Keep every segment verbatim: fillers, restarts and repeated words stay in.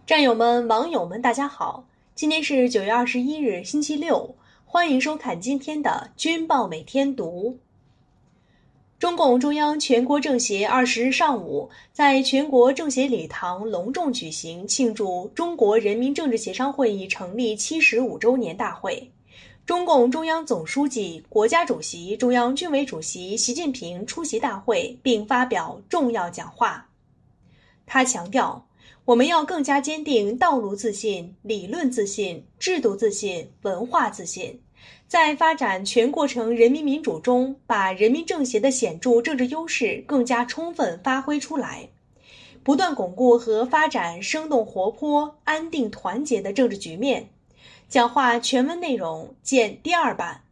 战友们、网友们，大家好！今天是九月二十一日，星期六，欢迎收看今天的《军报每天读》。中共中央全国政协二十日上午在全国政协礼堂隆重举行庆祝中国人民政治协商会议成立七十五周年大会。中共中央总书记、国家主席、中央军委主席习近平出席大会并发表重要讲话。他强调，我们要更加坚定道路自信、理论自信、制度自信、文化自信，在发展全过程人民民主中，把人民政协的显著政治优势更加充分发挥出来，不断巩固和发展生动活泼、安定团结的政治局面。讲话全文内容见第二版。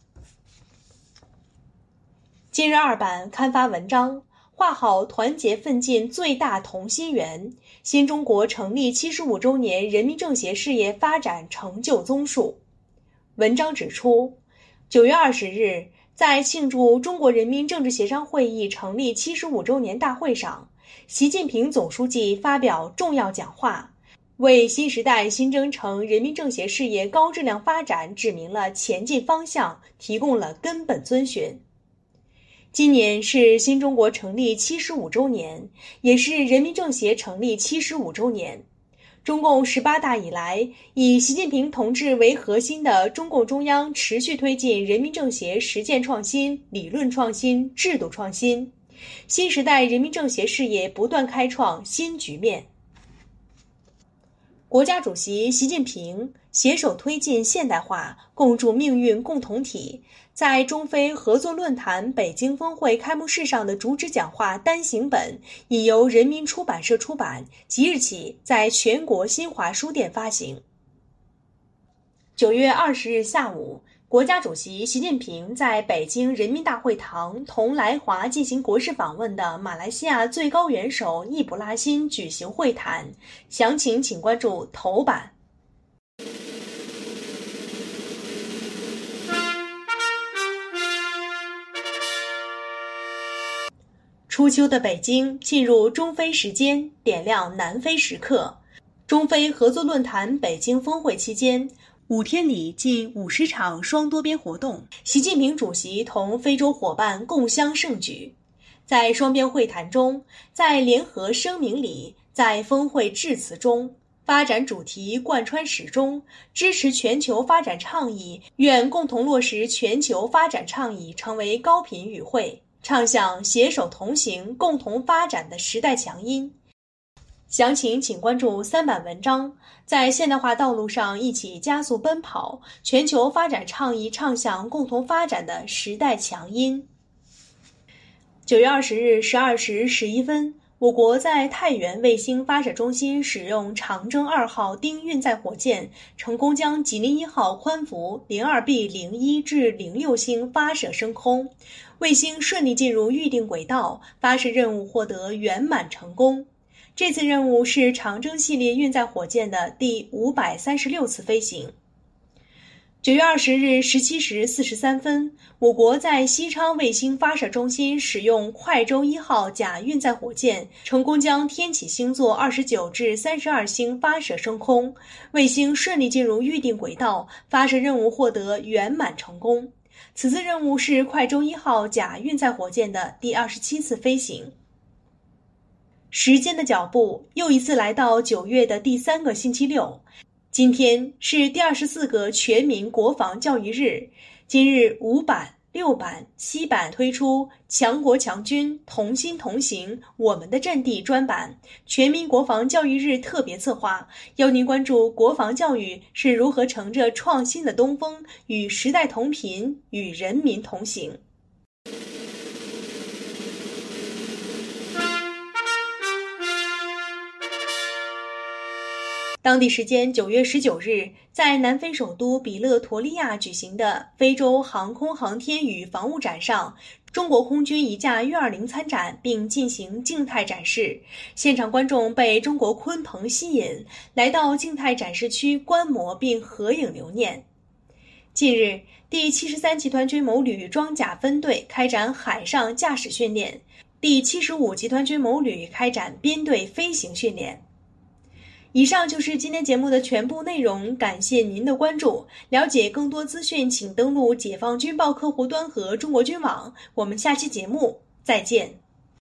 今日二版刊发文章，画好团结奋进最大同心圆，新中国成立七十五周年人民政协事业发展成就综述。文章指出，九月二十日，在庆祝中国人民政治协商会议成立七十五周年大会上，习近平总书记发表重要讲话，为新时代新征程人民政协事业高质量发展指明了前进方向，提供了根本遵循。今年是新中国成立七十五周年，也是人民政协成立七十五周年。中共十八大以来，以习近平同志为核心的中共中央持续推进人民政协实践创新、理论创新、制度创新，新时代人民政协事业不断开创新局面。国家主席习近平携手推进现代化，共筑命运共同体，在中非合作论坛北京峰会开幕式上的主旨讲话单行本已由人民出版社出版，即日起在全国新华书店发行。九月二十日下午，国家主席习近平在北京人民大会堂同来华进行国事访问的马来西亚最高元首易卜拉欣举行会谈，详情请关注头版。初秋的北京进入中非时间，点亮南非时刻。中非合作论坛北京峰会期间，五天里近五十场双多边活动，习近平主席同非洲伙伴共襄盛举。在双边会谈中，在联合声明里，在峰会致辞中，发展主题贯穿始终，支持全球发展倡议，愿共同落实全球发展倡议成为高频语汇，唱响携手同行、共同发展的时代强音。详情请关注三版文章，在现代化道路上一起加速奔跑，全球发展倡议唱响共同发展的时代强音。九月二十日十二时十一分，我国在太原卫星发射中心使用长征二号丁运载火箭，成功将吉林一号宽幅 零二 B 零一 至零六星发射升空，卫星顺利进入预定轨道，发射任务获得圆满成功。这次任务是长征系列运载火箭的第五百三十六次飞行。九月二十日十七时四十三分，我国在西昌卫星发射中心使用快舟一号甲运载火箭，成功将天启星座二十九至三十二星发射升空，卫星顺利进入预定轨道，发射任务获得圆满成功。此次任务是快舟一号甲运载火箭的第二十七次飞行。时间的脚步又一次来到九月的第三个星期六，今天是第二十四个全民国防教育日。今日五版、六版、西版推出强国强军同心同行我们的阵地专版全民国防教育日特别策划，邀您关注国防教育是如何乘着创新的东风，与时代同频，与人民同行。当地时间九月十九日，在南非首都比勒陀利亚举行的非洲航空航天与防务展上，中国空军一架运二零参展并进行静态展示，现场观众被中国鲲鹏吸引，来到静态展示区观摩并合影留念。近日，第七十三集团军某旅装甲分队开展海上驾驶训练，第七十五集团军某旅开展编队飞行训练。 以上就是今天节目的全部内容，感谢您的关注。了解更多资讯，请登录解放军报客户端和中国军网。我们下期节目再见。